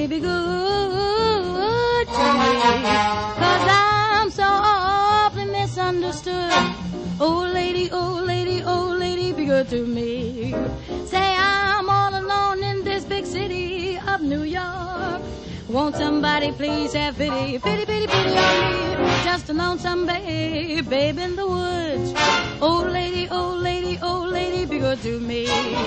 be good to me, 'cause I'm so awfully misunderstood. Old lady, old lady, old lady, be good to me. Say I'm all alone in this big city of New York. Won't somebody please have pity, pity, pity, pity on me? Just a lonesome babe in the woods. Old lady, old lady, old lady, be good to me.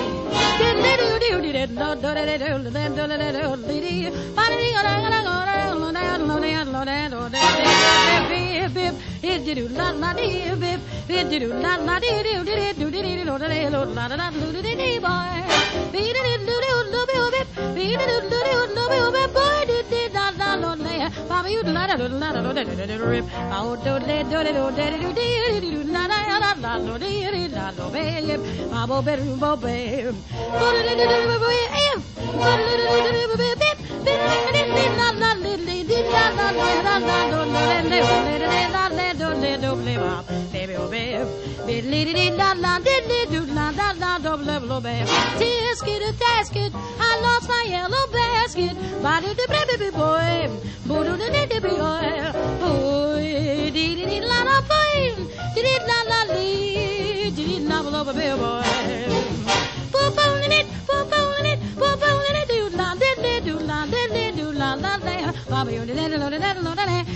Tisket, tasket, I lost my yellow basket. Body the baby boy, bodo the baby boy. Oh, did it la la boy, did it la la lee, did it la la baby boy. Poop on it, poop on it, poop on it, do la, did do la, did do la la la. Baba, you did it, loaded it, loaded it.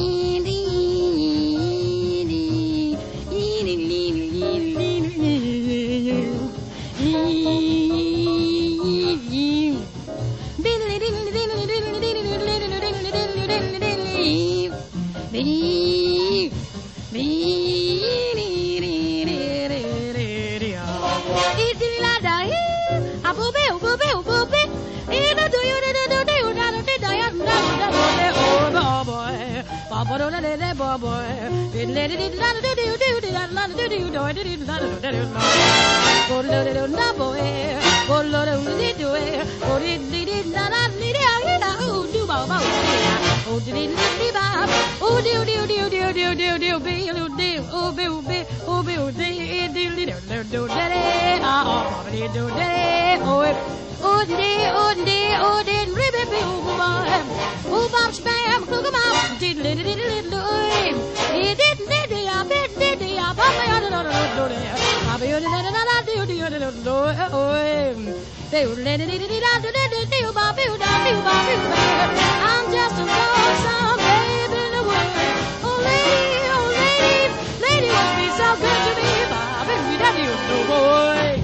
I'm just a lonesome babe in the world. Oh lady, lady, lady, must be so good to me. Boy.